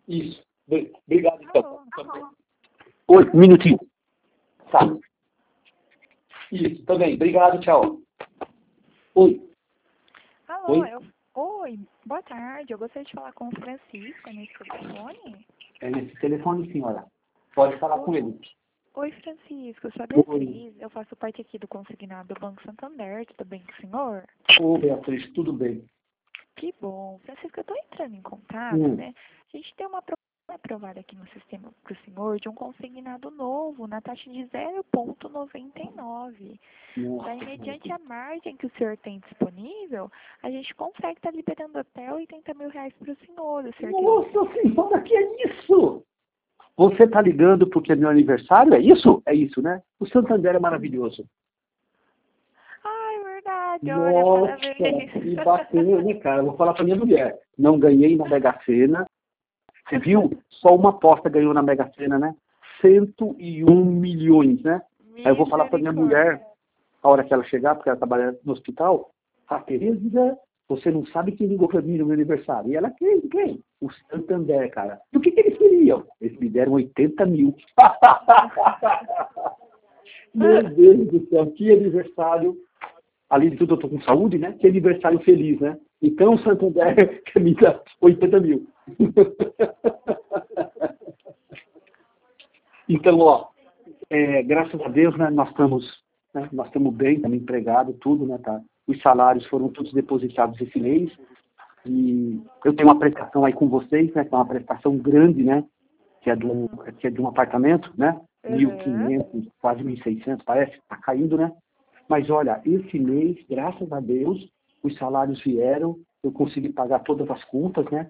Isso. Obrigado, então. Alô? Oi, um minutinho. Tá. Isso, também. Obrigado, tchau. Oi. Alô, Oi. Oi, boa tarde. Eu gostaria de falar com o Francisco nesse telefone. É nesse telefone, senhora. Pode falar com ele. Oi, Francisco. Eu sou a Oi. Beatriz. Eu faço parte aqui do consignado do Banco Santander. Tudo bem com o senhor? Ô, Beatriz, tudo bem? Que bom. Francisco, eu estou entrando em contato, né? A gente tem uma proposta aprovada aqui no sistema para o senhor de um consignado novo na taxa de 0,99. Daí, mediante a margem que o senhor tem disponível, a gente consegue estar liberando até R$ 80.000 para o senhor. O senhor Nossa senhora, que é isso? Você está ligando porque é meu aniversário? É isso? É isso, né? O Santander é maravilhoso. É verdade. Olha, Nossa, parabéns. que bacana, né, cara? Eu vou falar para minha mulher. Não ganhei na Mega Sena. Você viu? Só uma aposta ganhou na Mega Sena, né? 101 milhões, né? Aí eu vou falar para minha mulher, a hora que ela chegar, porque ela trabalha no hospital, a Tereza, você não sabe quem ligou para mim no meu aniversário. E ela, quem? O Santander, cara. E o que eles queriam? Eles me deram 80 mil. Meu Deus do céu, que aniversário. Além de tudo, eu estou com saúde, né? Que aniversário feliz, né? Então, o Santander me dá 80 mil. Então, ó, graças a Deus, né, nós estamos bem, estamos empregados, tudo, né, tá? Os salários foram todos depositados esse mês. E eu tenho uma prestação aí com vocês, né? Que é uma prestação grande, né? Que é de um apartamento, né? 1.500, quase 1.600, parece, tá caindo, né? Mas olha, esse mês, graças a Deus, os salários vieram, eu consegui pagar todas as contas, né?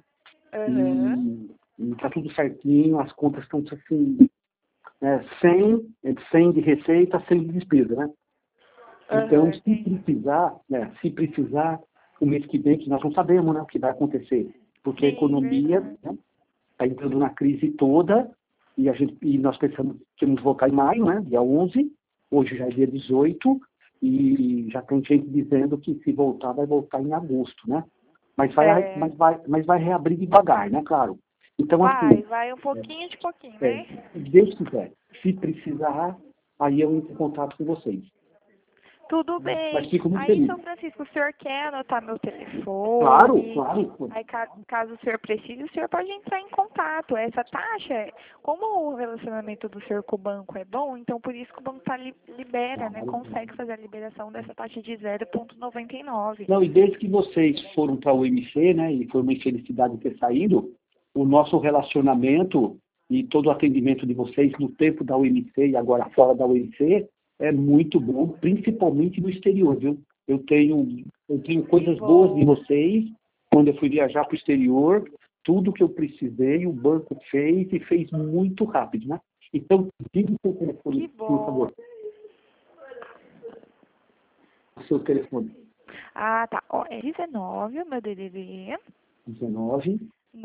E tá tudo certinho, as contas estão assim, né? 100 de receita, 100 de despesa, né? Então, se precisar, o mês que vem, que nós não sabemos, né, o que vai acontecer, porque a economia está entrando na crise toda, e nós pensamos que vamos voltar em maio, né, dia 11, hoje já é dia 18, e já tem gente dizendo que se voltar, vai voltar em agosto, né? Mas vai reabrir devagar, né, claro. Então, assim, vai um pouquinho de pouquinho, né? se Deus quiser, se precisar, aí eu entro em contato com vocês. Tudo bem. Mas fico muito Aí, feliz. São Francisco, o senhor quer anotar meu telefone? Claro. Aí, caso o senhor precise, o senhor pode entrar em contato. Essa taxa, como o relacionamento do senhor com o banco é bom, então por isso que o banco libera, né? Consegue fazer a liberação dessa taxa de 0,99. Não, e desde que vocês foram para o OMC, né, e foi uma infelicidade ter saído, o nosso relacionamento e todo o atendimento de vocês no tempo da OMC e agora fora da OMC é muito bom, principalmente no exterior, viu? Eu tenho coisas boas de vocês, quando eu fui viajar para o exterior, tudo que eu precisei, o banco fez e fez muito rápido, né? Então, diga o seu telefone, por favor. O seu telefone. Ah, tá. Ó, é 19, o meu DDD. 19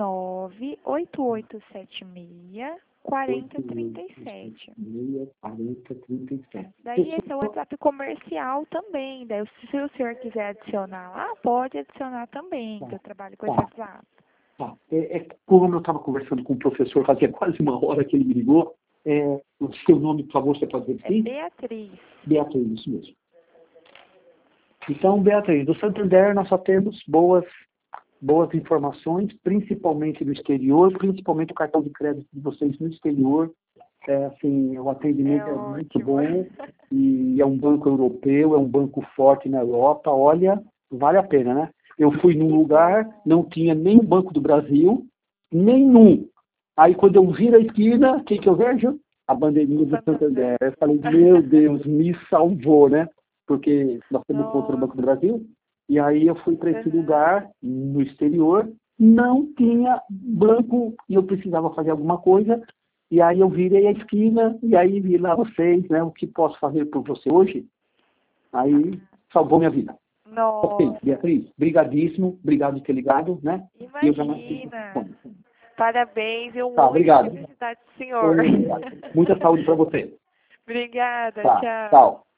98876 4037. 4037. Daí esse é o WhatsApp comercial também. Daí, se o senhor quiser adicionar lá, pode adicionar também, que eu trabalho com esse WhatsApp. Tá. Como eu estava conversando com o professor, fazia quase uma hora que ele me ligou, o seu nome, por favor, você pode dizer sim? Beatriz. Beatriz, isso mesmo. Então, Beatriz, do Santander nós só temos boas informações, principalmente no exterior, principalmente o cartão de crédito de vocês no exterior. Assim, o atendimento é muito bom, e é um banco europeu, é um banco forte na Europa. Olha, vale a pena, né? Eu fui num lugar, não tinha nem o Banco do Brasil, nenhum. Aí, quando eu viro a esquina, o que eu vejo? A bandeirinha do Santander. Eu falei, meu Deus, me salvou, né? Porque nós temos contra o Banco do Brasil. E aí eu fui para esse lugar, no exterior, não tinha banco e eu precisava fazer alguma coisa. E aí eu virei a esquina e aí vi lá vocês, né? O que posso fazer por você hoje? Aí salvou minha vida. Ok, Beatriz, brigadíssimo, obrigado de ter ligado, né? Imagina. Parabéns e Tá, obrigado. felicidade do senhor. Muita saúde para você. Obrigada, Tá, tchau. tchau.